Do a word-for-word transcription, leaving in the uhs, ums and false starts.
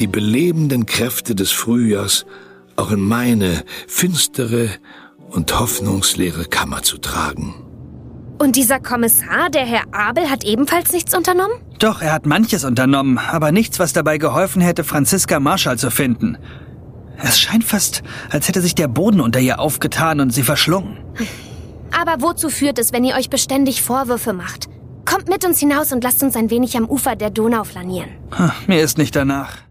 die belebenden Kräfte des Frühjahrs auch in meine finstere und hoffnungsleere Kammer zu tragen. Und dieser Kommissar, der Herr Abel, hat ebenfalls nichts unternommen? Doch, er hat manches unternommen, aber nichts, was dabei geholfen hätte, Franziska Marschall zu finden. Es scheint fast, als hätte sich der Boden unter ihr aufgetan und sie verschlungen. Aber wozu führt es, wenn ihr euch beständig Vorwürfe macht? Kommt mit uns hinaus und lasst uns ein wenig am Ufer der Donau flanieren. Mir ist nicht danach.